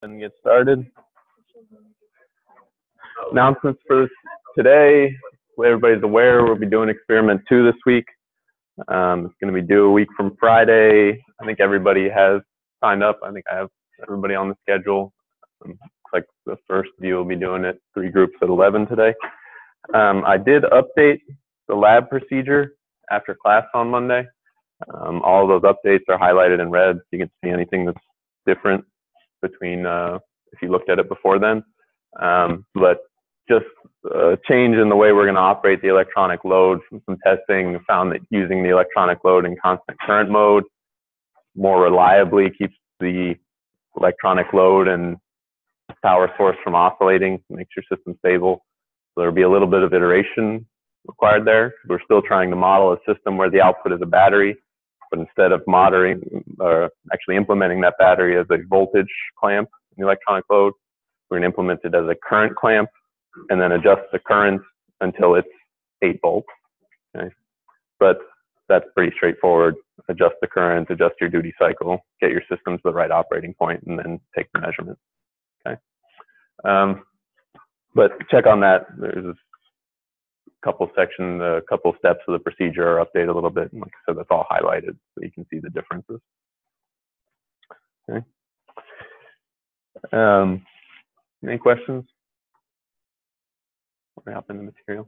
And get started. Announcements for today. Everybody's aware we'll be doing experiment 2 this week. It's going to be due a week from Friday. I think everybody has signed up. I think I have everybody on the schedule. Looks like the first of you will be doing it 3 groups at 11 today. I did update the lab procedure after class on Monday. All of those updates are highlighted in red, so you can see anything that's different between if you looked at it before then. But just a change in the way we're going to operate the electronic load from some testing found that using the electronic load in constant current mode more reliably keeps the electronic load and power source from oscillating, makes your system stable. So there'll be a little bit of iteration required there. We're still trying to model a system where the output is a battery, but instead of actually implementing that battery as a voltage clamp in the electronic load, we're going to implement it as a current clamp and then adjust the current until it's 8 volts. Okay? But that's pretty straightforward. Adjust the current, adjust your duty cycle, get your system to the right operating point, and then take the measurement. Okay. But check on that. There's a couple sections, a couple steps of the procedure are updated a little bit. And like I said, that's all highlighted so you can see the differences. Okay. Any questions? What happened in the material?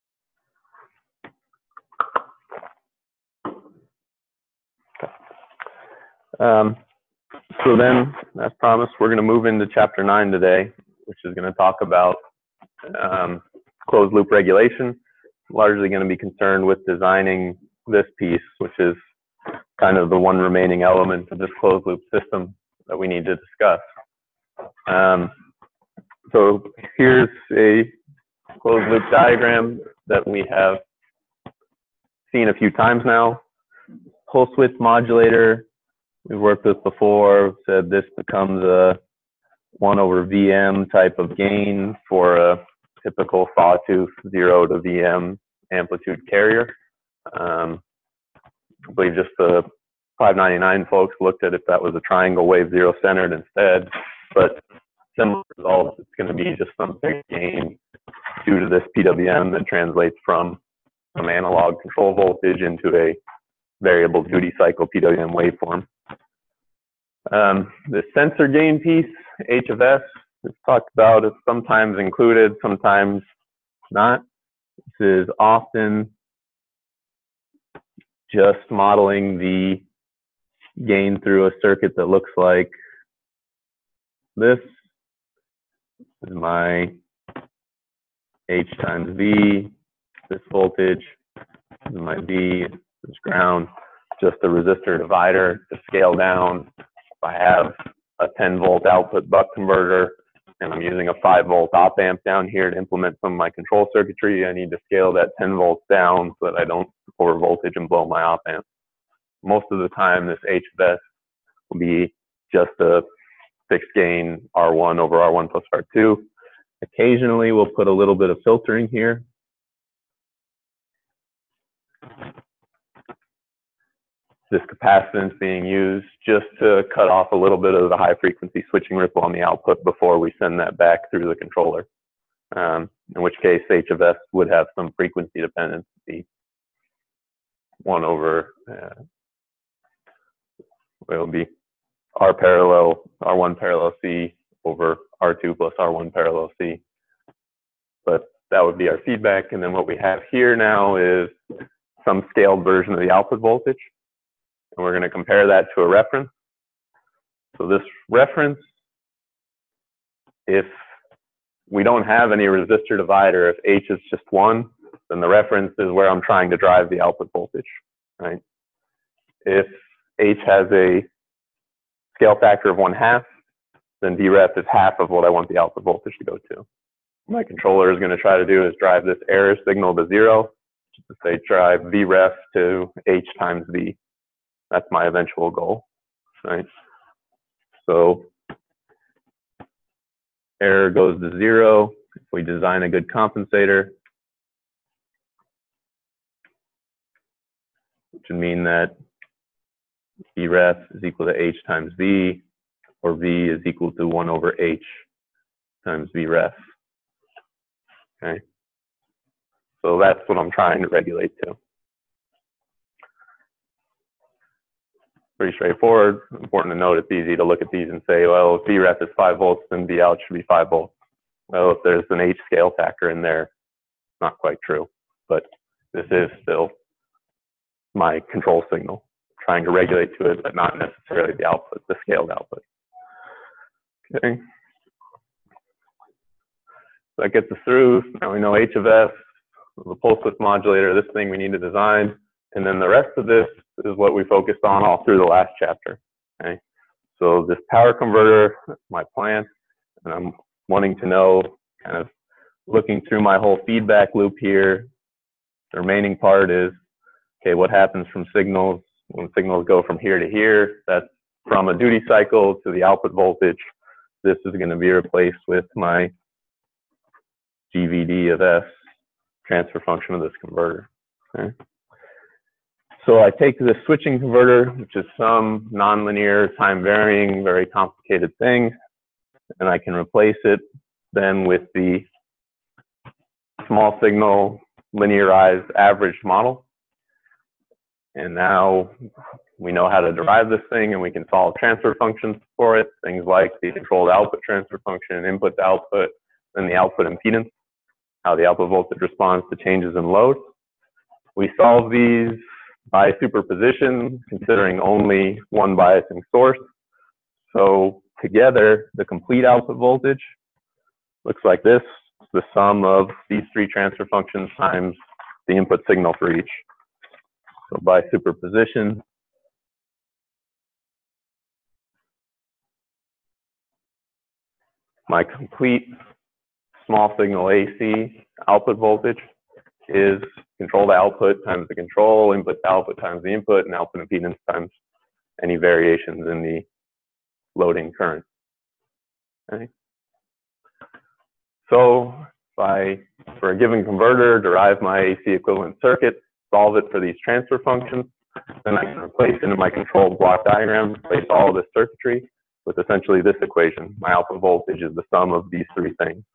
Okay. So then, as promised, we're going to move into chapter 9 today, which is going to talk about closed loop regulation. Largely going to be concerned with designing this piece, which is kind of the one remaining element of this closed loop system that we need to discuss. So here's a closed loop diagram that we have seen a few times now. Pulse width modulator, we've worked with before, said this becomes a 1/VM type of gain for a typical sawtooth 0 to VM amplitude carrier. I believe just the 599 folks looked at if that was a triangle wave 0 centered instead, but similar results, it's going to be just some big gain due to this PWM that translates from some analog control voltage into a variable duty cycle PWM waveform. The sensor gain piece, H of S, we've talked about, it's sometimes included, sometimes not. This is often just modeling the gain through a circuit that looks like this. This is my H times V, this voltage, this is my V, this is ground, just a resistor divider to scale down. If I have a 10 volt output buck converter and I'm using a 5 volt op amp down here to implement some of my control circuitry, I need to scale that 10 volts down so that I don't over voltage and blow my op amp. Most of the time this H of S will be just a fixed gain R1 over R1 plus R2. Occasionally we'll put a little bit of filtering here. This capacitance being used just to cut off a little bit of the high frequency switching ripple on the output before we send that back through the controller. In which case H of S would have some frequency dependency. 1 over, it'll be R parallel, R1 parallel C over R2 plus R1 parallel C. But that would be our feedback. And then what we have here now is some scaled version of the output voltage. And we're going to compare that to a reference. So this reference, if we don't have any resistor divider, if H is just 1, then the reference is where I'm trying to drive the output voltage, right? If H has a scale factor of 1/2, then Vref is half of what I want the output voltage to go to. What my controller is going to try to do is drive this error signal to 0, just to say drive Vref to H times V. That's my eventual goal, right? So error goes to 0. If we design a good compensator, which would mean that Vref is equal to H times V. or V is equal to 1 over H times Vref. Okay, so that's what I'm trying to regulate to. Pretty straightforward. Important to note, it's easy to look at these and say, well, if Vref is 5 volts, then V out should be 5 volts. Well, if there's an H scale factor in there, it's not quite true. But this is still my control signal, trying to regulate to it, but not necessarily the output, the scaled output. Okay. So that gets us through. Now we know H of S, the pulse width modulator, this thing we need to design. And then the rest of this is what we focused on all through the last chapter. Okay. So this power converter, my plant, and I'm wanting to know, kind of looking through my whole feedback loop here. The remaining part is, okay, what happens from signals when signals go from here to here? That's from a duty cycle to the output voltage. This is going to be replaced with my GVD of S, transfer function of this converter. Okay. So I take this switching converter, which is some nonlinear, time-varying, very complicated thing, and I can replace it then with the small signal linearized average model. And now we know how to derive this thing, and we can solve transfer functions for it, things like the controlled output transfer function, input to output, and the output impedance, how the output voltage responds to changes in load. We solve these by superposition, considering only one biasing source. So together, the complete output voltage looks like this, the sum of these three transfer functions times the input signal for each. So by superposition, my complete small signal AC output voltage is control to output times the control, input to output times the input, and output impedance times any variations in the loading current. Okay. So if I, for a given converter, derive my AC equivalent circuit, solve it for these transfer functions, then I can replace it in my controlled block diagram, replace all of this circuitry with essentially this equation. My output voltage is the sum of these three things.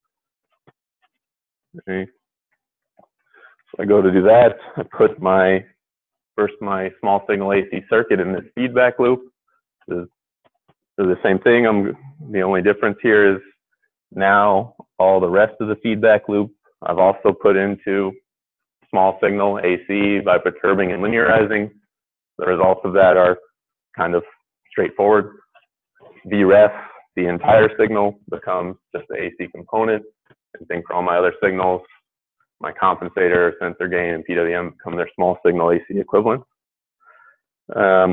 Okay. So I go to do that, I put my small signal AC circuit in this feedback loop. This is the same thing. The only difference here is now all the rest of the feedback loop I've also put into small signal AC by perturbing and linearizing. The results of that are kind of straightforward. Vref, the entire signal, becomes just the AC component. And think for all my other signals, my compensator, sensor gain, and PWM become their small signal AC equivalents. And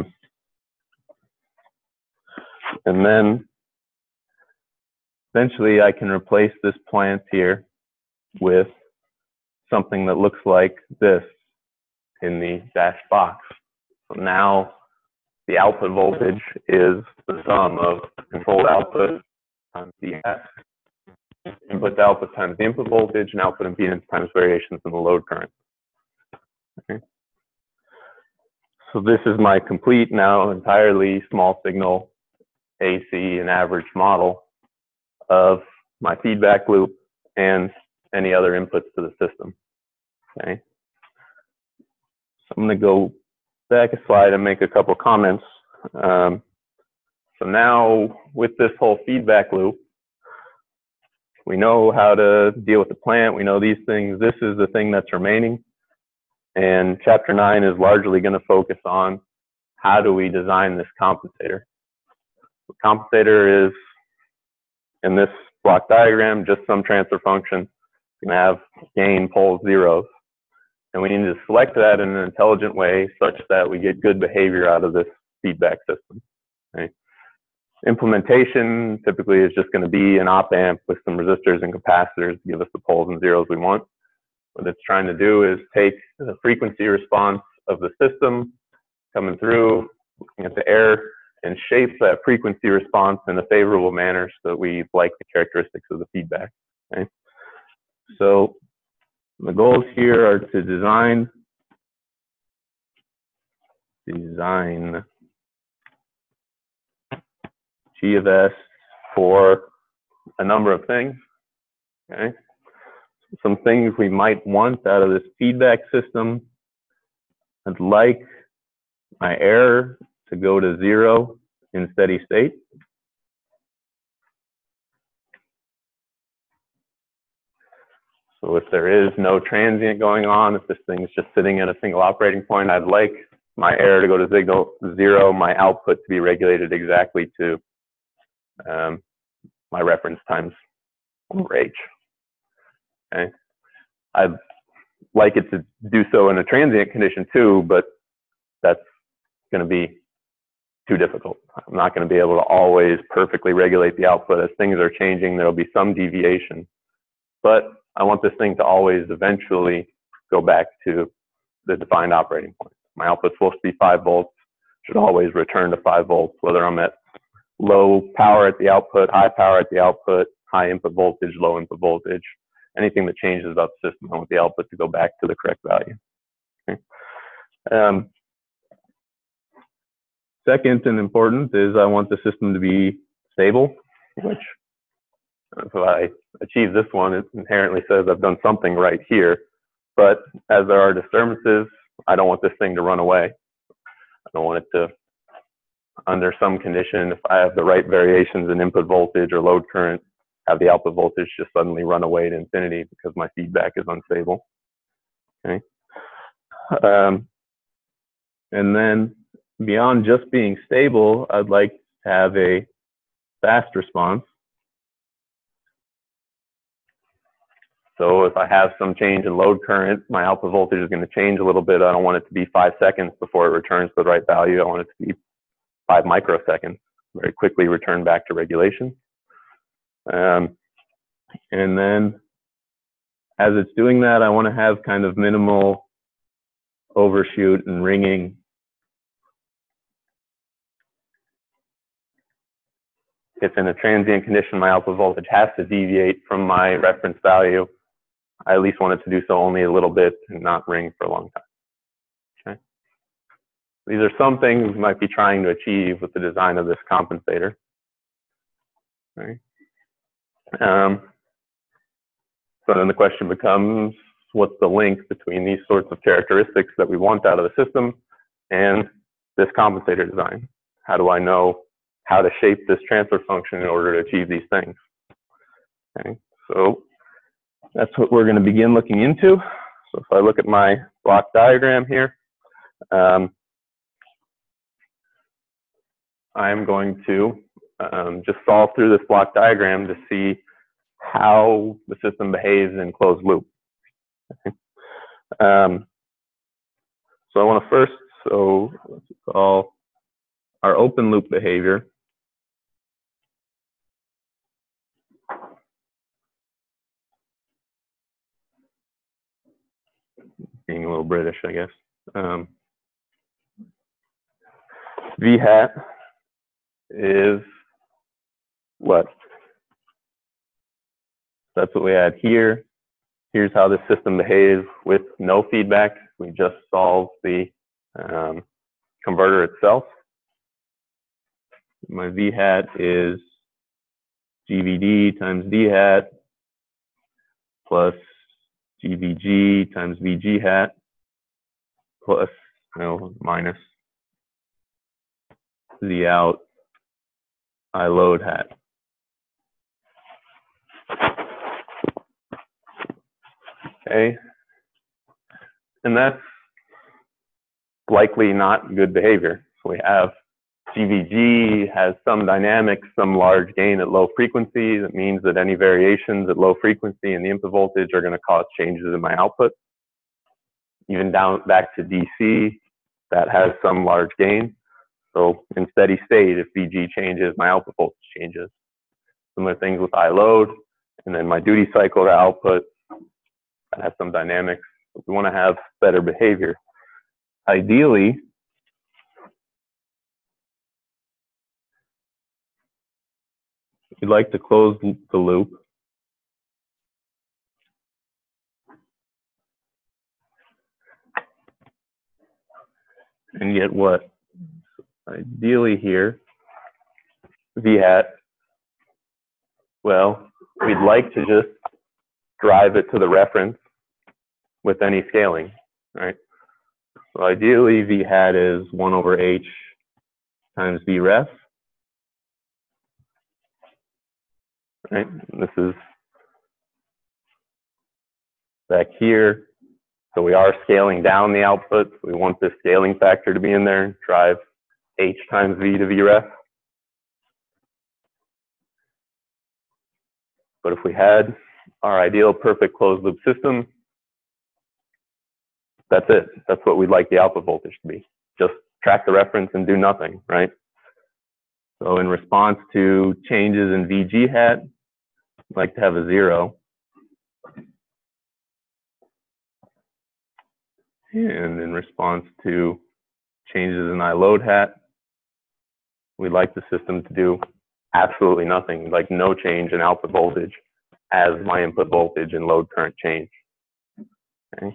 then eventually I can replace this plant here with something that looks like this in the dashed box. So now the output voltage is the sum of controlled output times the S, input to output times the input voltage, and output impedance times variations in the load current. Okay. So this is my complete, now entirely small signal AC and average model of my feedback loop and any other inputs to the system. Okay. So I'm going to go back a slide and make a couple comments. So now with this whole feedback loop, we know how to deal with the plant. We know these things. This is the thing that's remaining. And chapter 9 is largely going to focus on how do we design this compensator. The compensator is, in this block diagram, just some transfer function. It's going to have gain, poles, zeros. And we need to select that in an intelligent way such that we get good behavior out of this feedback system. Okay. Implementation typically is just going to be an op amp with some resistors and capacitors to give us the poles and zeros we want. What it's trying to do is take the frequency response of the system coming through, looking at the air, and shape that frequency response in a favorable manner so that we like the characteristics of the feedback. Okay? So the goals here are to design G of S for a number of things. Okay. Some things we might want out of this feedback system. I'd like my error to go to 0 in steady state. So if there is no transient going on, if this thing is just sitting at a single operating point, I'd like my error to go to 0, my output to be regulated exactly to my reference times over H. Okay. I'd like it to do so in a transient condition too, but that's going to be too difficult. I'm not going to be able to always perfectly regulate the output. As things are changing, there'll be some deviation. But I want this thing to always eventually go back to the defined operating point. My output's supposed to be 5 volts, should always return to 5 volts, whether I'm at low power at the output, high power at the output, high input voltage, low input voltage. Anything that changes about the system, I want the output to go back to the correct value. Okay. Second and important is I want the system to be stable, which if I achieve this one, it inherently says I've done something right here. But as there are disturbances, I don't want this thing to run away. I don't want it to, under some condition, if I have the right variations in input voltage or load current, have the output voltage just suddenly run away to infinity because my feedback is unstable. Okay. And then beyond just being stable, I'd like to have a fast response. So if I have some change in load current, my output voltage is going to change a little bit. I don't want it to be 5 seconds before it returns to the right value. I want it to be 5 microseconds, very quickly return back to regulation. And then as it's doing that, I want to have kind of minimal overshoot and ringing. If in a transient condition, my output voltage has to deviate from my reference value, I at least want it to do so only a little bit and not ring for a long time. Okay. These are some things we might be trying to achieve with the design of this compensator. Okay. So then the question becomes, what's the link between these sorts of characteristics that we want out of the system and this compensator design? How do I know how to shape this transfer function in order to achieve these things? Okay, so that's what we're going to begin looking into. So if I look at my block diagram here, I'm going to just solve through this block diagram to see how the system behaves in closed loop. Okay. So I want to first, let's call our open loop behavior. Being a little British, I guess. V hat is what? That's what we had here. Here's how the system behaves with no feedback. We just solve the converter itself. My V hat is GVD times D hat plus GVG times VG hat plus, minus Z out I load hat. Okay, and that's likely not good behavior. So we have GVG has some dynamics, some large gain at low frequency. That means that any variations at low frequency in the input voltage are going to cause changes in my output. Even down back to DC, that has some large gain. So in steady state, if VG changes, my output voltage changes. Similar things with I load, and then my duty cycle to output, that has some dynamics. We want to have better behavior. Ideally, we'd like to close the loop. And get what? Ideally here, V hat, well, we'd like to just drive it to the reference with any scaling, right? So ideally, V hat is 1 over H times V ref, right? This is back here. So we are scaling down the output. We want this scaling factor to be in there, drive H times V to V ref. But if we had our ideal perfect closed loop system, that's it. That's what we'd like the output voltage to be. Just track the reference and do nothing, right? So in response to changes in VG hat, I'd like to have a 0. And in response to changes in I load hat, we'd like the system to do absolutely nothing, like no change in output voltage as my input voltage and load current change. Okay.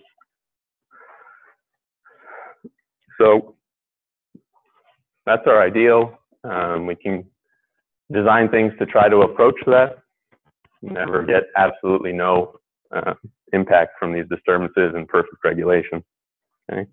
So that's our ideal. We can design things to try to approach that. Never get absolutely no impact from these disturbances and perfect regulation. Okay.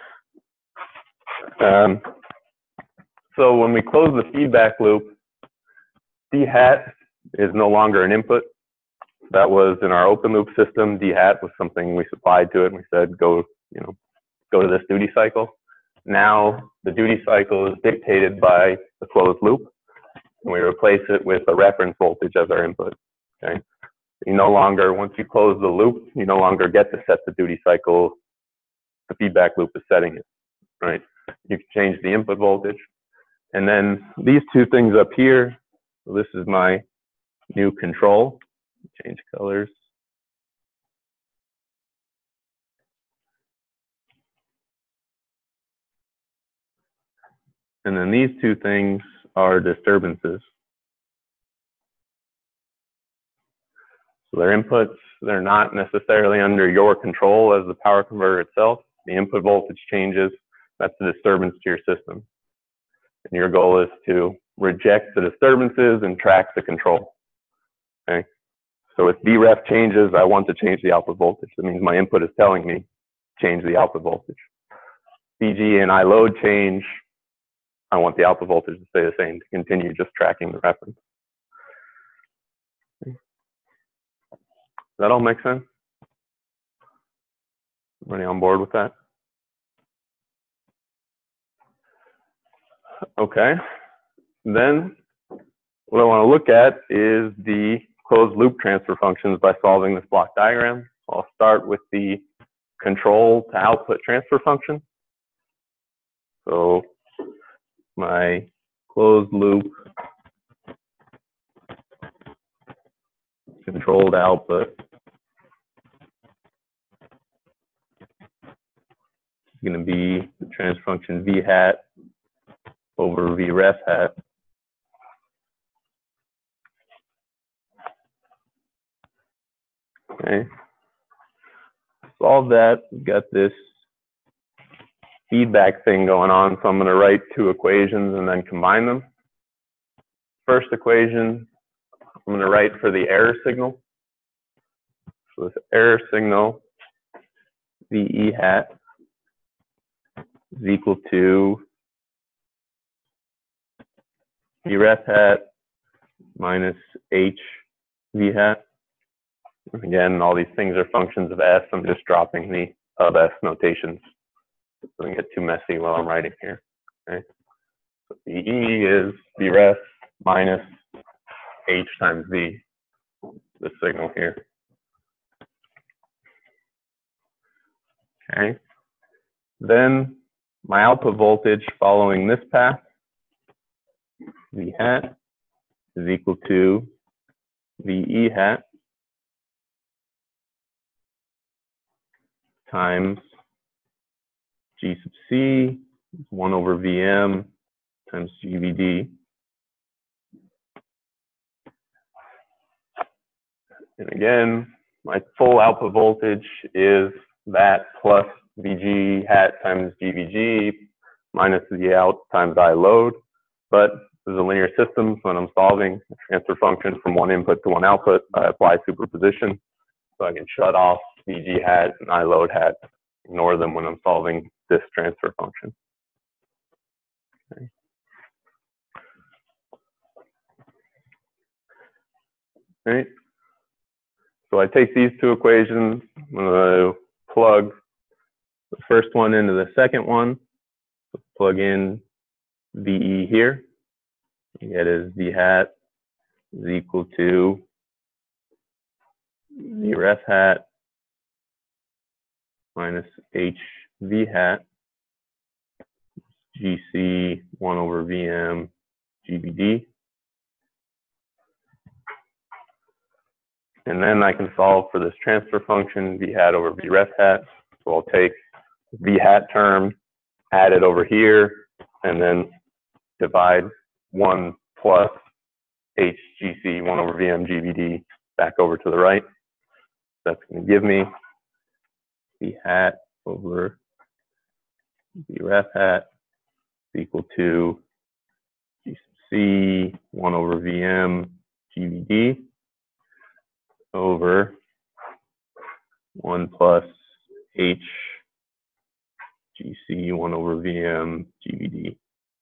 So when we close the feedback loop, D hat is no longer an input. That was in our open loop system. D hat was something we supplied to it, and we said go to this duty cycle. Now the duty cycle is dictated by the closed loop, and we replace it with a reference voltage as our input. Okay. You no longer, once you close the loop, you no longer get to set the duty cycle. The feedback loop is setting it, right? You can change the input voltage. And then these two things up here, so this is my new control. Change colors. And then these two things are disturbances. So they're inputs. They're not necessarily under your control as the power converter itself. The input voltage changes. That's the disturbance to your system. And your goal is to reject the disturbances and track the control. Okay. So if VREF changes, I want to change the output voltage. That means my input is telling me change the output voltage. VG and I load change, I want the output voltage to stay the same to continue just tracking the reference. Does that all make sense? Everybody on board with that? Okay. Then what I want to look at is the closed loop transfer functions by solving this block diagram. I'll start with the control to output transfer function. So my closed loop controlled output is going to be the transfer function V hat over Vref hat. Okay. Solve that. We've got this feedback thing going on, so I'm going to write two equations and then combine them. First equation, I'm going to write for the error signal. So this error signal, VE hat, is equal to Vref hat minus H V hat. And again, all these things are functions of S. I'm just dropping the of S notations. It doesn't get too messy while I'm writing here. Okay. So VE is Vref minus H times V, the signal here. Okay. Then my output voltage following this path, V hat, is equal to VE hat times G sub C, 1 over VM times GVD. And again, my full output voltage is that plus VG hat times GVG minus the out times I load. But is a linear system. So when I'm solving a transfer function from one input to one output, I apply superposition. So I can shut off VG hat and I load hat, ignore them when I'm solving this transfer function. Okay. All right. So I take these two equations, I'm going to plug the first one into the second one, so plug in VE here. You get is V hat is equal to V ref hat minus HV hat GC 1 over VM GVD. And then I can solve for this transfer function, V hat over V ref hat. So I'll take V hat term, add it over here, and then divide 1 plus HGC 1 over VM GVD back over to the right. That's going to give me V hat over V ref hat is equal to GC 1 over VM GVD over 1 plus HGC 1 over VM GVD.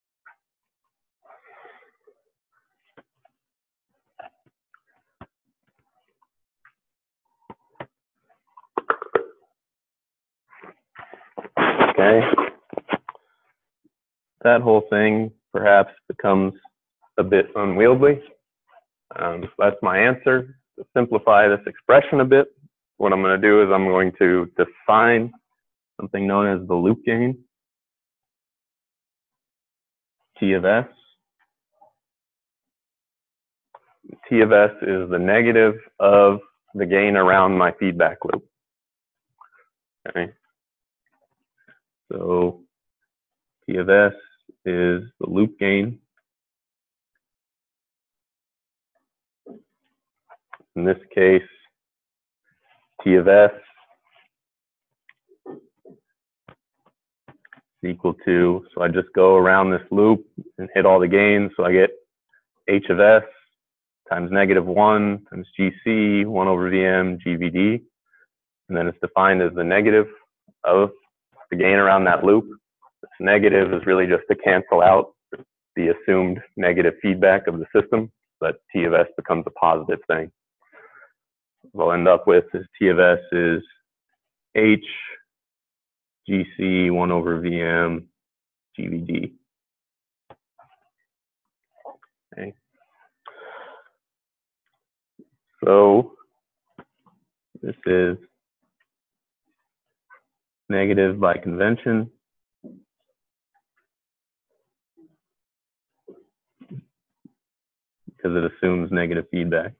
Okay. That whole thing perhaps becomes a bit unwieldy. That's my answer. To simplify this expression a bit, what I'm going to do is I'm going to define something known as the loop gain, T of S. T of S is the negative of the gain around my feedback loop. Okay. So T of S is the loop gain. In this case, T of S is equal to, so I just go around this loop and hit all the gains. So I get H of S times -1 times GC 1 over VM GVD. And then it's defined as the negative of the gain around that loop. This negative is really just to cancel out the assumed negative feedback of the system, but T of S becomes a positive thing. What I'll end up with is T of S is H GC 1 over VM GVD. Okay. So this is negative by convention. Because it assumes negative feedback.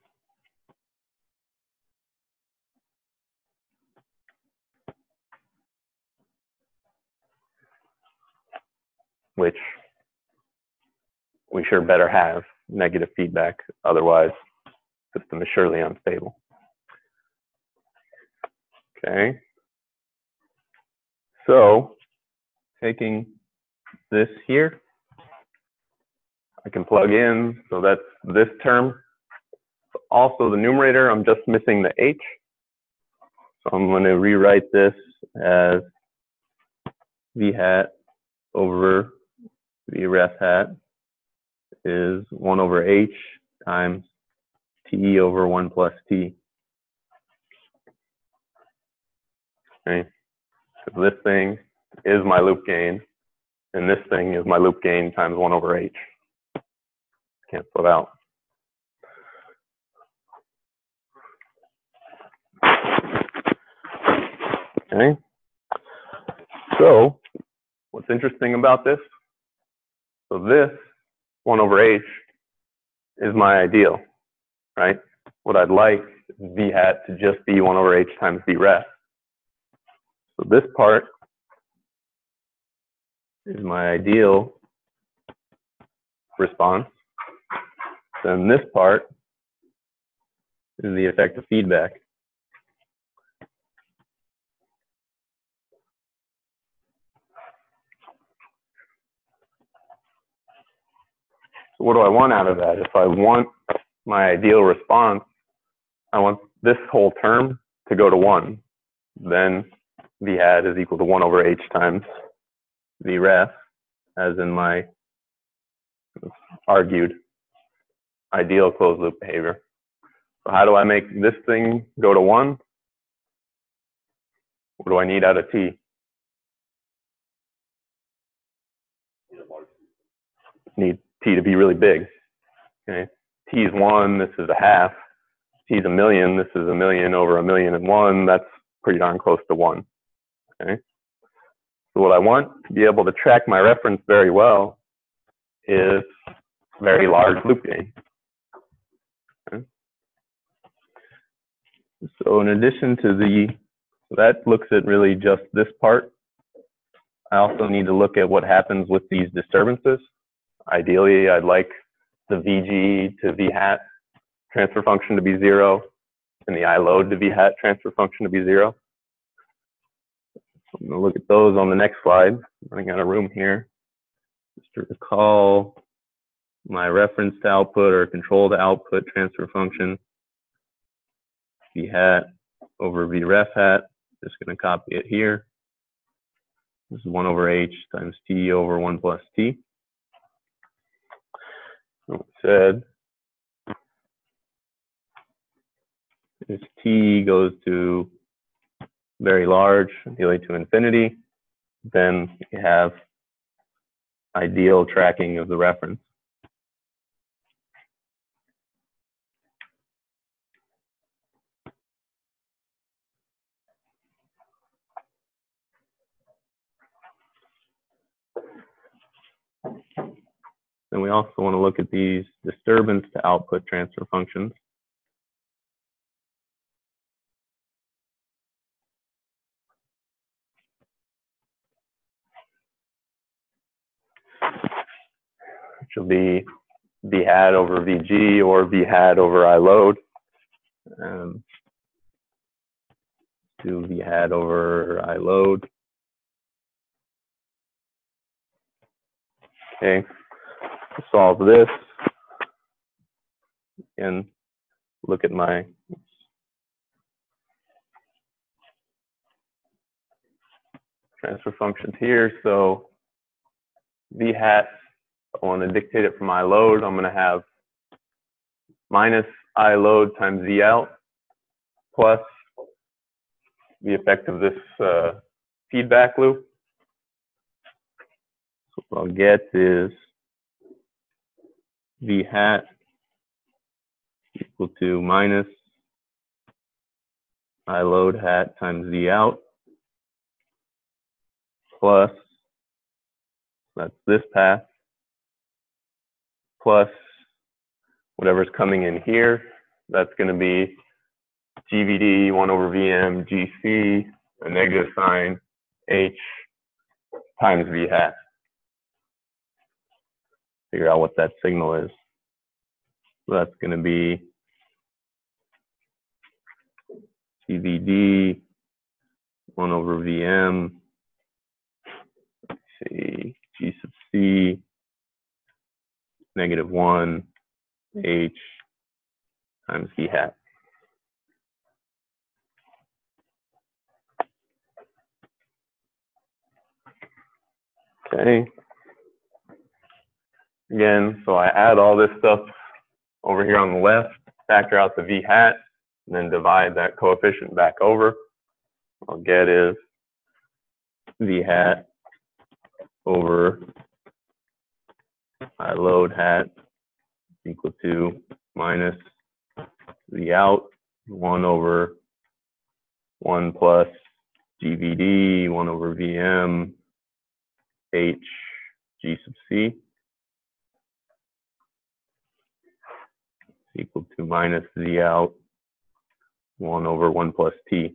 Which we sure better have negative feedback, otherwise the system is surely unstable. Okay. So taking this here, I can plug in, so that's this term. Also the numerator, I'm just missing the H. So I'm going to rewrite this as V hat over V ref hat is 1 over H times T over 1 plus T. Okay. So this thing is my loop gain, and this thing is my loop gain times 1 over H. Cancel it out. Okay. So what's interesting about this? So this 1 over H is my ideal, right? What I'd like is V hat to just be 1 over H times V ref. So this part is my ideal response. Then this part is the effective feedback. So what do I want out of that? If I want my ideal response, I want this whole term to go to 1. Then V hat is equal to 1 over H times V ref, as in my argued ideal closed loop behavior. So how do I make this thing go to 1? What do I need out of T? Need T to be really big. Okay. T is 1, this is a half. T is 1,000,000, this is 1,000,000 over 1,000,001. That's pretty darn close to 1. Okay. So what I want to be able to track my reference very well is very large loop gain. Okay. So in addition to that looks at really just this part. I also need to look at what happens with these disturbances. Ideally, I'd like the VG to V hat transfer function to be 0 and the I load to V hat transfer function to be 0. So I'm going to look at those on the next slide. I'm running out of room here. Just to recall my reference to output or control to output transfer function, V hat over V ref hat. Just going to copy it here. This is 1 over H times T over 1 plus T. So it said if T goes to very large, ideally to infinity, then you have ideal tracking of the reference. Then we also want to look at these disturbance to output transfer functions. Which will be V hat over VG or V hat over I load. Do V hat over I load. Okay, to solve this, and look at my transfer functions here. So V hat, I want to dictate it from I load. I'm going to have minus I load times V out plus the effect of this feedback loop. So what I'll get is V hat equal to minus I load hat times V out plus, that's this path, plus whatever's coming in here. That's going to be GVD 1 over VM GC, a negative sign, H times V hat. Figure out what that signal is. So that's going to be GVD 1 over VM, let's see, G sub C, negative 1, H times V hat. Okay. Again, so I add all this stuff over here on the left, factor out the V hat, and then divide that coefficient back over. What I'll get is V hat over I load hat equal to minus V out 1 over 1 plus GVD 1 over VM H G sub C equal to minus Z out 1 over 1 plus T.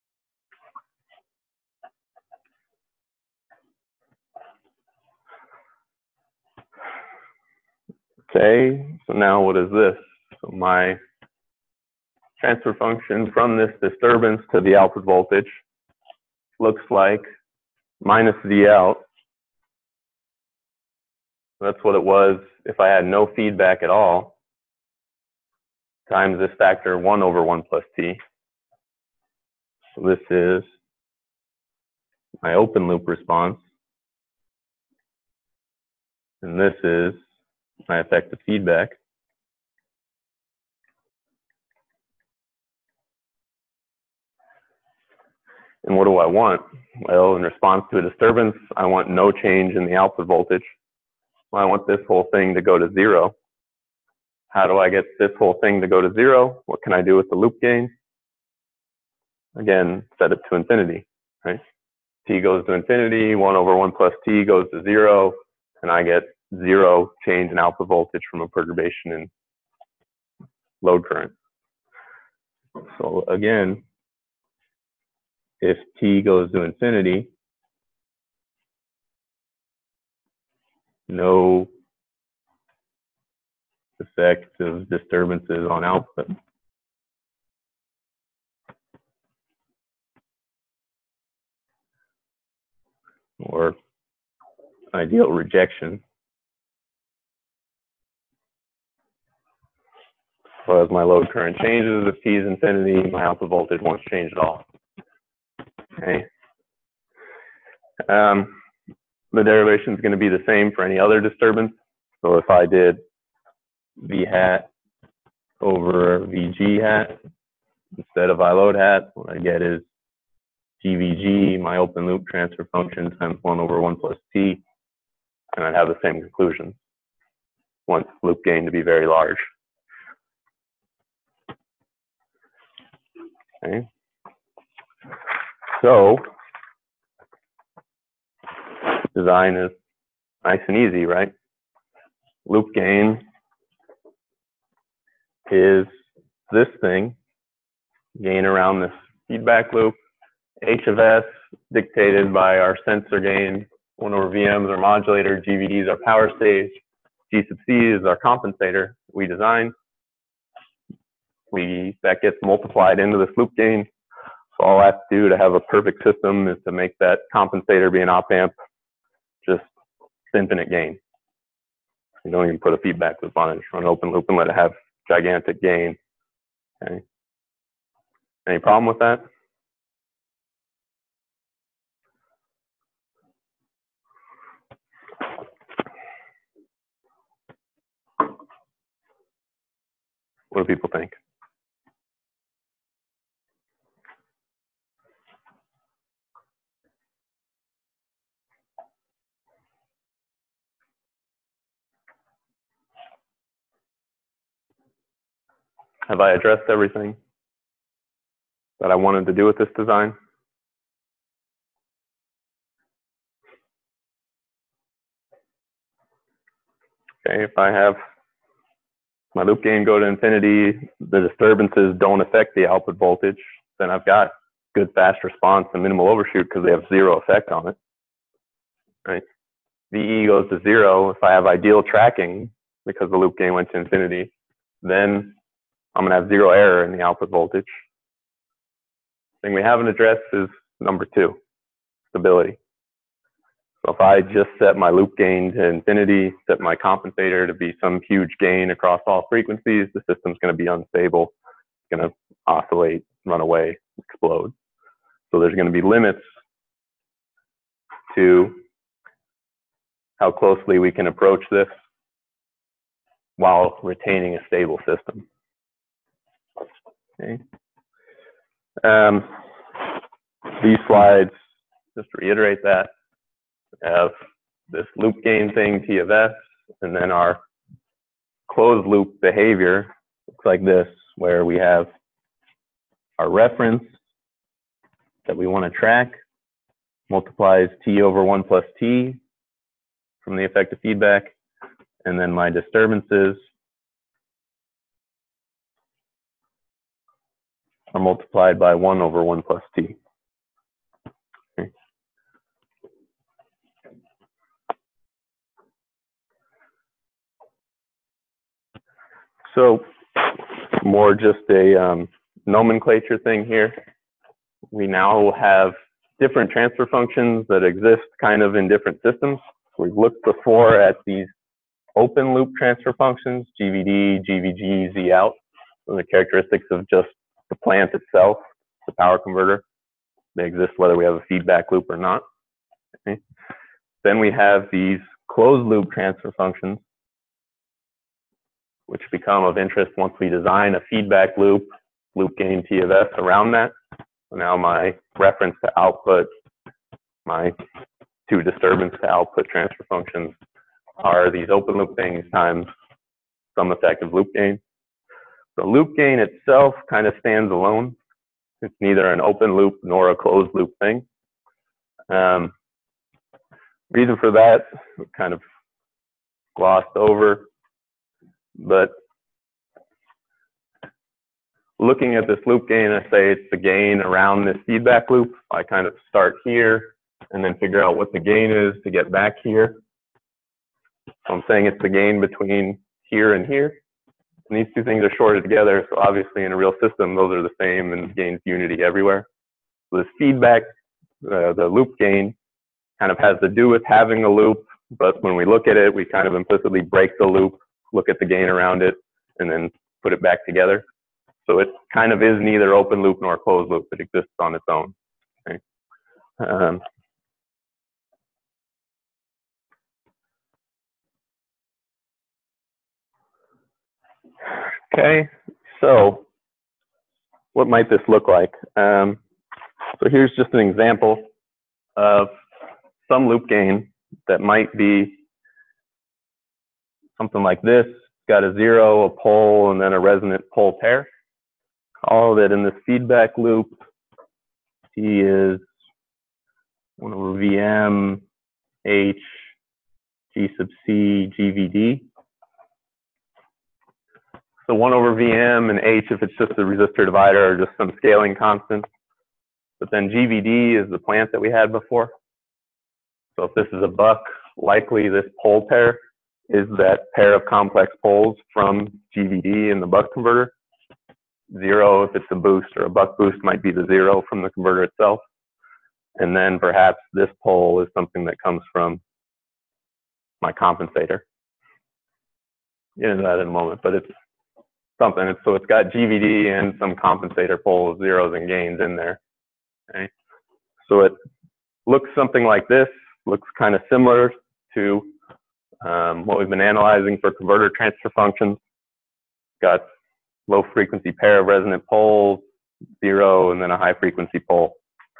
Okay, so now what is this? So my transfer function from this disturbance to the output voltage looks like minus V out That's what it was if I had no feedback at all, times this factor 1 over 1 plus t. So this is my open loop response. And this is my effective feedback. And what do I want? Well, in response to a disturbance, I want no change in the output voltage. Well, I want this whole thing to go to 0. How do I get this whole thing to go to 0? What can I do with the loop gain? Again, set it to infinity, right? T goes to infinity, 1 over 1 plus t goes to 0, and I get 0 change in output voltage from a perturbation in load current. So again, if t goes to infinity, no effect of disturbances on output. Or ideal rejection. So as my load current changes, if t is infinity, my output voltage won't change at all. Okay. The derivation is going to be the same for any other disturbance. So if I did v hat over vg hat instead of I load hat, what I get is GVG, my open loop transfer function, times 1 over 1 plus t, and I'd have the same conclusion. Want loop gain to be very large. Okay. So design is nice and easy, right? Loop gain is this thing, gain around this feedback loop. H of S dictated by our sensor gain, 1 over VM is our modulator, GVD is our power stage, G sub C is our compensator we designed. That gets multiplied into this loop gain. So all I have to do to have a perfect system is to make that compensator be an op amp, just infinite gain. You don't even put a feedback loop on it, just run an open loop and let it have gigantic gain. Okay. Any problem with that? What do people think? Have I addressed everything that I wanted to do with this design? Okay, if I have my loop gain go to infinity, the disturbances don't affect the output voltage, then I've got good fast response and minimal overshoot because they have 0 effect on it, right? VE goes to 0. If I have ideal tracking because the loop gain went to infinity, then I'm going to have 0 error in the output voltage. The thing we haven't addressed is number 2, stability. So if I just set my loop gain to infinity, set my compensator to be some huge gain across all frequencies, the system's going to be unstable. It's going to oscillate, run away, explode. So there's going to be limits to how closely we can approach this while retaining a stable system. Okay. These slides, just to reiterate that, have this loop gain thing, T of S, and then our closed loop behavior looks like this, where we have our reference that we want to track, multiplies T over 1 plus T from the effective feedback, and then my disturbances are multiplied by 1 over 1 plus T. Okay. So more just a nomenclature thing here. We now have different transfer functions that exist kind of in different systems. We've looked before at these open loop transfer functions, GVD, GVG, Z out. Those are characteristics of just the plant itself, the power converter. They exist whether we have a feedback loop or not. Okay. Then we have these closed loop transfer functions, which become of interest once we design a feedback loop, loop gain T of S around that. So now my reference to output, my two disturbance to output transfer functions are these open loop things times some effective loop gain. The loop gain itself kind of stands alone. It's neither an open loop nor a closed loop thing. Reason for that, kind of glossed over, but looking at this loop gain, I say it's the gain around this feedback loop. I kind of start here and then figure out what the gain is to get back here. So I'm saying it's the gain between here and here. And these two things are shorted together, so obviously in a real system, those are the same and gains unity everywhere. So this feedback, the loop gain, kind of has to do with having a loop, but when we look at it, we kind of implicitly break the loop, look at the gain around it, and then put it back together. So it kind of is neither open loop nor closed loop. It exists on its own. Okay. Okay, so what might this look like? So here's just an example of some loop gain that might be something like this. It's got a zero, a pole, and then a resonant pole pair. Call that in this feedback loop, T is 1 over VM, H, G sub C, GVD. So 1 over VM and H, if it's just a resistor divider, or just some scaling constant. But then GVD is the plant that we had before. So if this is a buck, likely this pole pair is that pair of complex poles from GVD in the buck converter. Zero, if it's a boost or a buck boost, might be the zero from the converter itself. And then perhaps this pole is something that comes from my compensator. Get into that in a moment, but it's something. So it's got GVD and some compensator poles, zeros and gains in there. Okay. So it looks something like this, looks kind of similar to what we've been analyzing for converter transfer functions. Got low frequency pair of resonant poles, zero, and then a high frequency pole.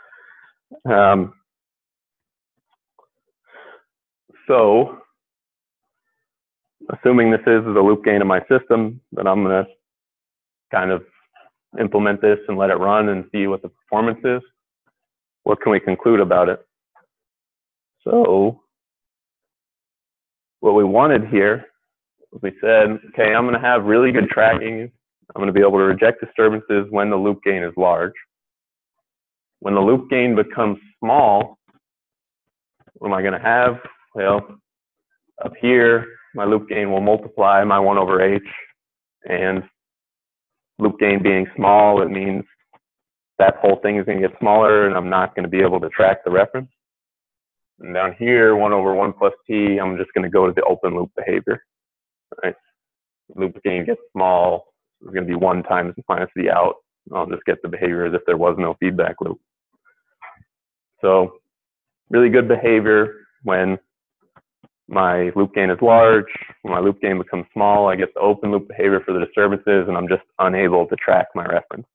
So assuming this is the loop gain of my system, then I'm going to kind of implement this and let it run and see what the performance is. What can we conclude about it? So what we wanted here, we said, okay, I'm going to have really good tracking. I'm going to be able to reject disturbances when the loop gain is large. When the loop gain becomes small, what am I going to have? Well, up here, my loop gain will multiply my 1 over H, and loop gain being small, it means that whole thing is going to get smaller, and I'm not going to be able to track the reference. And down here, 1 over 1 plus T, I'm just going to go to the open loop behavior. Right? Loop gain gets small, it's going to be 1 times minus the out. I'll just get the behavior as if there was no feedback loop. So really good behavior when my loop gain is large. When my loop gain becomes small, I get the open loop behavior for the disturbances, and I'm just unable to track my reference.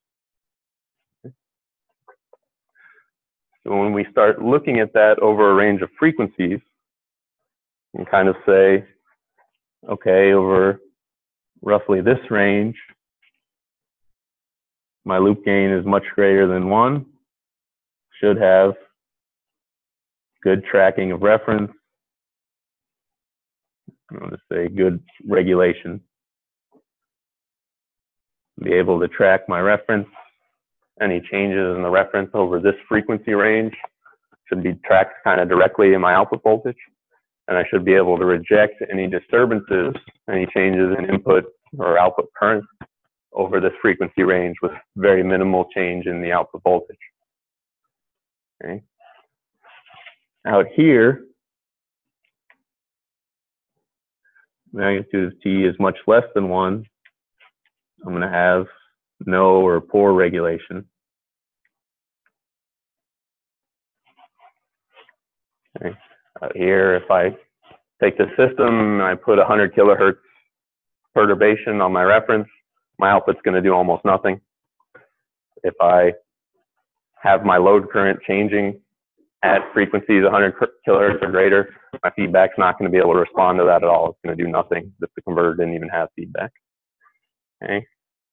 So when we start looking at that over a range of frequencies, you can kind of say, okay, over roughly this range, my loop gain is much greater than 1, should have good tracking of reference. I'm going to say good regulation. Be able to track my reference. Any changes in the reference over this frequency range should be tracked kind of directly in my output voltage. And I should be able to reject any disturbances, any changes in input or output current over this frequency range with very minimal change in the output voltage. Okay. Out here, magnitude of T is much less than 1, I'm going to have no or poor regulation. Okay. Here, if I take the system and I put 100 kilohertz perturbation on my reference, my output's going to do almost nothing. If I have my load current changing at frequencies 100 kilohertz or greater, my feedback's not going to be able to respond to that at all. It's going to do nothing if the converter didn't even have feedback. Okay.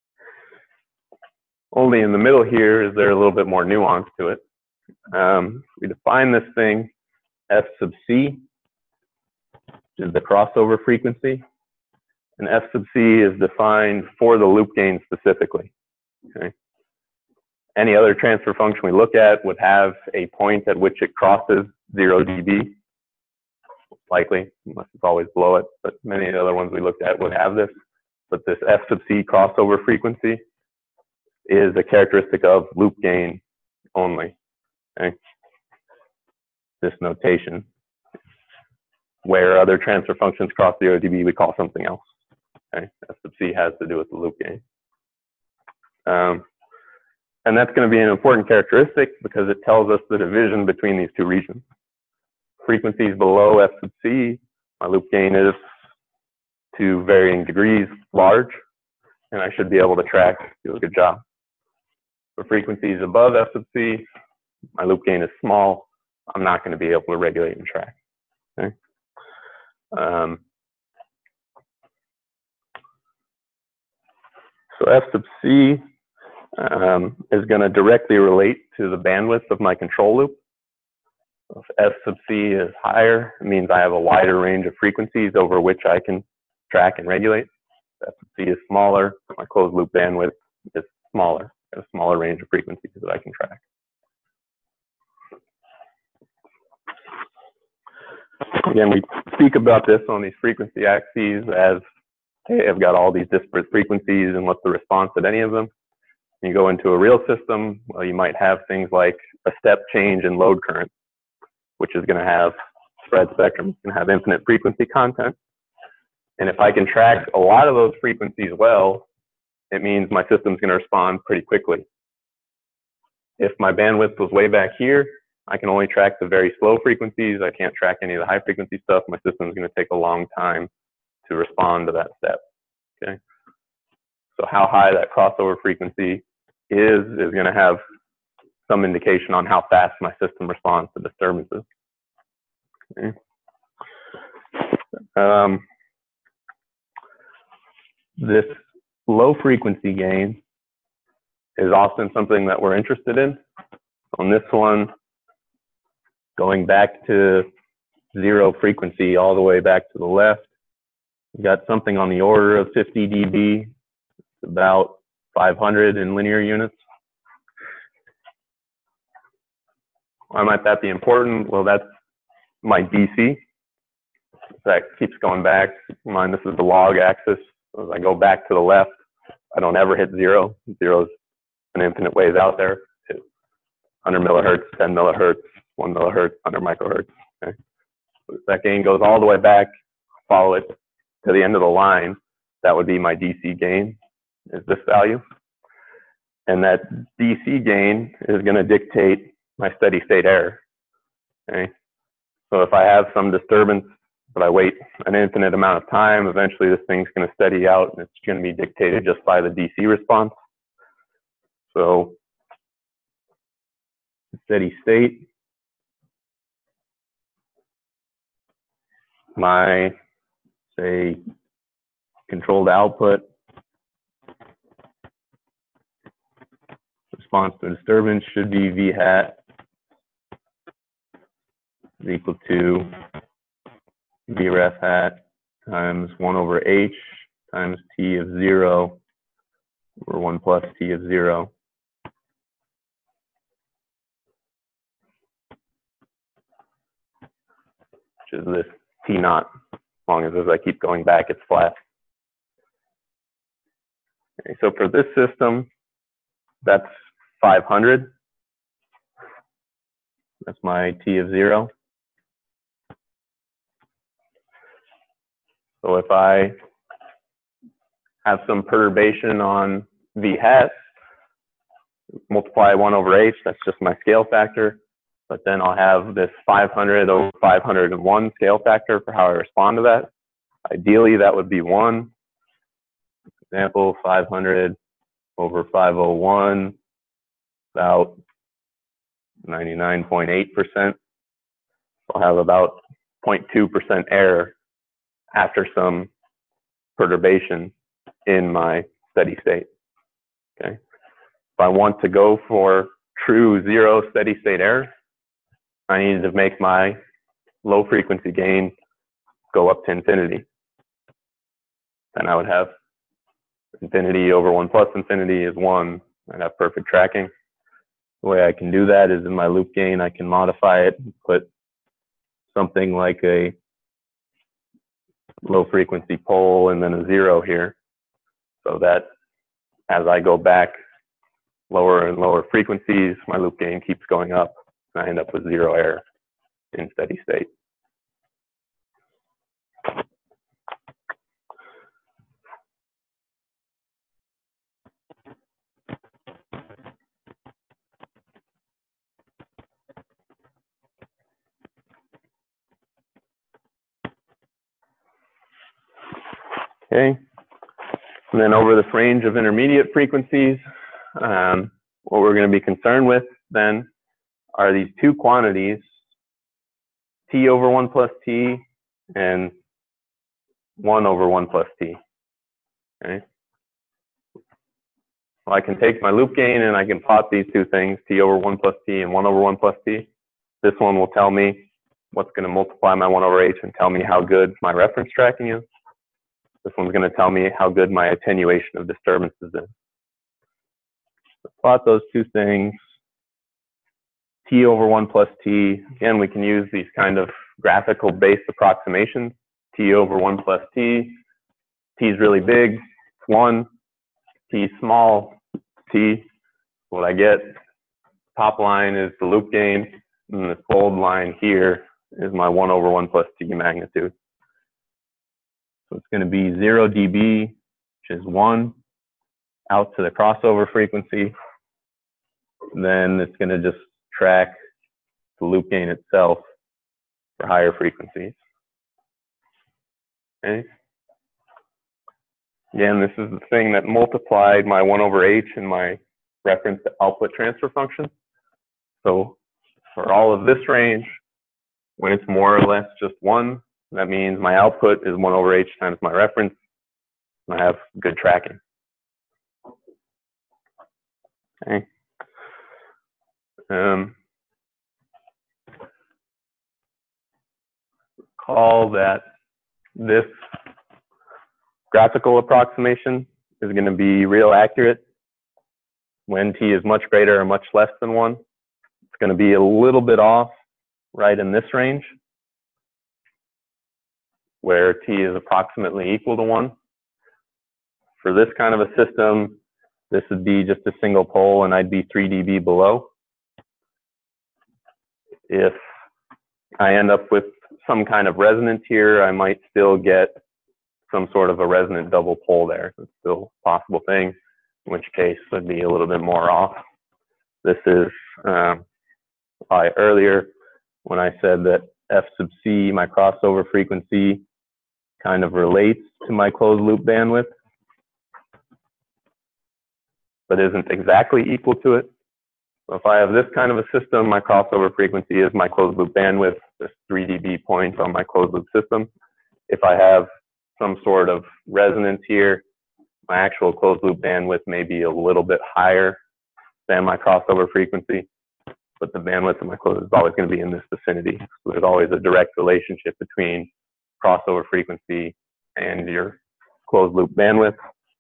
Only in the middle here is there a little bit more nuance to it. We define this thing F sub C, which is the crossover frequency, and F sub C is defined for the loop gain specifically. Okay. Any other transfer function we look at would have a point at which it crosses 0 dB, likely, unless it's always below it, but many of the other ones we looked at would have this. But this F sub C crossover frequency is a characteristic of loop gain only. Okay. This notation, where other transfer functions cross 0 dB, we call something else. Okay. F sub C has to do with the loop gain. And that's going to be an important characteristic because it tells us the division between these two regions. Frequencies below F sub C, my loop gain is to varying degrees large, and I should be able to track, do a good job. For frequencies above F sub C, my loop gain is small. I'm not going to be able to regulate and track. Okay. So F sub C is going to directly relate to the bandwidth of my control loop. If F sub C is higher, it means I have a wider range of frequencies over which I can track and regulate. If F sub C is smaller, my closed loop bandwidth is smaller. I have a smaller range of frequencies that I can track. Again, we speak about this on these frequency axes as, hey, I've got all these disparate frequencies and what's the response at any of them. When you go into a real system, well, you might have things like a step change in load current, which is going to have spread spectrum, it's going to have infinite frequency content. And if I can track a lot of those frequencies well, it means my system's going to respond pretty quickly. If my bandwidth was way back here, I can only track the very slow frequencies. I can't track any of the high frequency stuff. My system's going to take a long time to respond to that step. Okay. So how high that crossover frequency is going to have some indication on how fast my system responds to disturbances. Okay. This low frequency gain is often something that we're interested in. On this one, going back to 0 frequency all the way back to the left, we got something on the order of 50 dB, it's about 500 in linear units. Why might that be important? Well, that's my DC. That keeps going back. Keep in mind, this is the log axis. As I go back to the left, I don't ever hit 0. 0 is an infinite ways out there. 100 millihertz, 10 millihertz, 1 millihertz, 100 microhertz. Okay. So that gain goes all the way back, follow it to the end of the line. That would be my DC gain, is this value. And that DC gain is going to dictate my steady state error. Okay. So if I have some disturbance, but I wait an infinite amount of time, eventually this thing's going to steady out and it's going to be dictated just by the DC response. So steady state, my, say, controlled output response to a disturbance should be V hat is equal to V ref hat times 1 over H times T of 0 over 1 plus T of 0. Which is this T naught. As long as I keep going back, it's flat. Okay, so for this system, that's 500. That's my T of 0. So if I have some perturbation on V hat, multiply 1 over h, that's just my scale factor. But then I'll have this 500 over 501 scale factor for how I respond to that. Ideally, that would be 1. Example, 500 over 501, about 99.8%. I'll have about 0.2% error after some perturbation in my steady state. Okay. If I want to go for true 0 steady state error, I need to make my low frequency gain go up to infinity. Then I would have infinity over 1 plus infinity is 1. I'd have perfect tracking. The way I can do that is in my loop gain, I can modify it and put something like a low frequency pole and then a 0 here, so that as I go back lower and lower frequencies, my loop gain keeps going up and I end up with 0 error in steady state. Okay, and then over this range of intermediate frequencies, what we're going to be concerned with then are these two quantities, t over 1 plus t and 1 over 1 plus t. Okay, well, I can take my loop gain and I can plot these two things, t over 1 plus t and 1 over 1 plus t. This one will tell me what's going to multiply my 1 over h and tell me how good my reference tracking is. This one's going to tell me how good my attenuation of disturbances is. So plot those two things. T over 1 plus t. Again, we can use these kind of graphical based approximations. T over 1 plus t. T is really big, it's 1. T is small, t. What I get, top line is the loop gain, and this bold line here is my 1 over 1 plus t magnitude. So it's going to be 0 dB, which is 1, out to the crossover frequency. Then it's going to just track the loop gain itself for higher frequencies. Okay. Again, this is the thing that multiplied my 1 over h in my reference output transfer function. So for all of this range, when it's more or less just 1, that means my output is 1 over h times my reference, and I have good tracking. Okay. Call that this graphical approximation is going to be real accurate when t is much greater or much less than 1. It's going to be a little bit off right in this range, where t is approximately equal to 1. For this kind of a system, this would be just a single pole and I'd be 3 dB below. If I end up with some kind of resonance here, I might still get some sort of a resonant double pole there. It's still a possible thing, in which case it would be a little bit more off. This is why earlier when I said that f sub c, my crossover frequency, kind of relates to my closed loop bandwidth, but isn't exactly equal to it. So if I have this kind of a system, my crossover frequency is my closed loop bandwidth, this 3 dB point on my closed loop system. If I have some sort of resonance here, my actual closed loop bandwidth may be a little bit higher than my crossover frequency, but the bandwidth of my closed is always going to be in this vicinity. So there's always a direct relationship between crossover frequency and your closed loop bandwidth.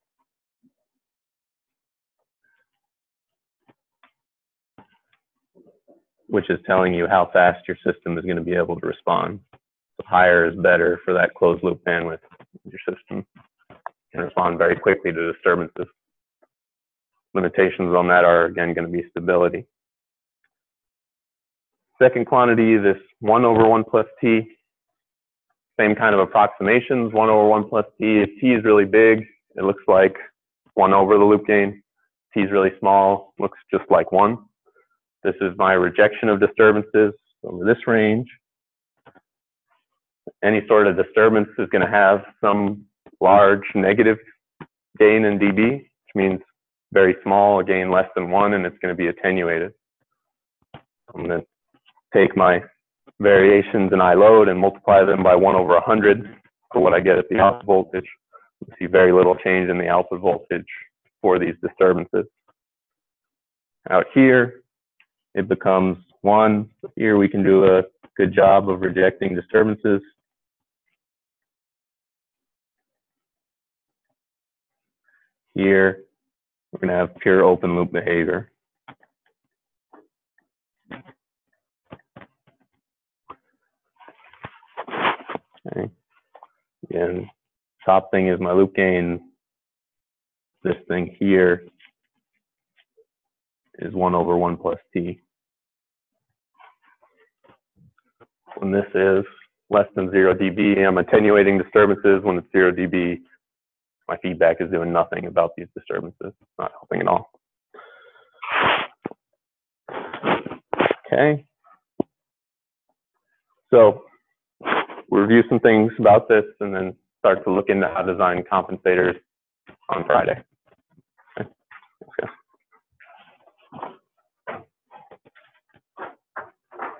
Which is telling you how fast your system is going to be able to respond. So higher is better for that closed loop bandwidth. Your system can respond very quickly to disturbances. Limitations on that are, again, going to be stability. Second quantity, this 1 over 1 plus t. same kind of approximations, 1 over 1 plus t. If t is really big, it looks like 1 over the loop gain. T is really small, looks just like 1. This is my rejection of disturbances over this range. Any sort of disturbance is going to have some large negative gain in dB, which means very small, a gain less than 1, and it's going to be attenuated. I'm going to take my variations in I load and multiply them by 1 over 100 for what I get at the output voltage. You see very little change in the output voltage for these disturbances. Out here, it becomes 1. Here we can do a good job of rejecting disturbances. Here, we're going to have pure open loop behavior. Okay. Again, top thing is my loop gain. This thing here is 1 over 1 plus t. When this is less than 0 dB, I'm attenuating disturbances. When it's 0 dB, my feedback is doing nothing about these disturbances. It's not helping at all. Okay. So we'll review some things about this and then start to look into how to design compensators on Friday.